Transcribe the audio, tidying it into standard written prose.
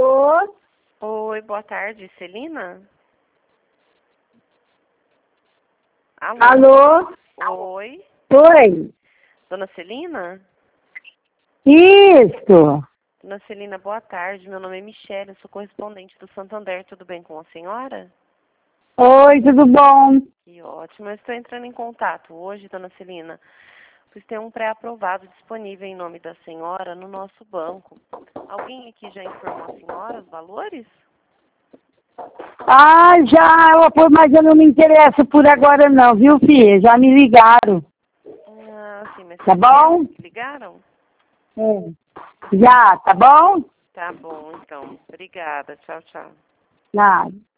Alô? Oi, boa tarde, Celina? Alô? Alô? Oi, Oi? dona Celina? Isso. Dona Celina, boa tarde. Meu nome é Michele, eu sou correspondente do Santander. Tudo bem com a senhora? Oi, tudo bom? Que ótimo. Eu estou entrando em contato hoje, dona Celina, pois tem um pré-aprovado disponível em nome da senhora no nosso banco. Alguém aqui já informou a senhora os valores? Ah, já, pô, mas eu não me interesso por agora não, viu, filha? Já me ligaram, Ah, sim, mas tá faz tempo bom? que ligaram? Já, tá bom? Tá bom, então. Obrigada. Tchau, tchau. Nada.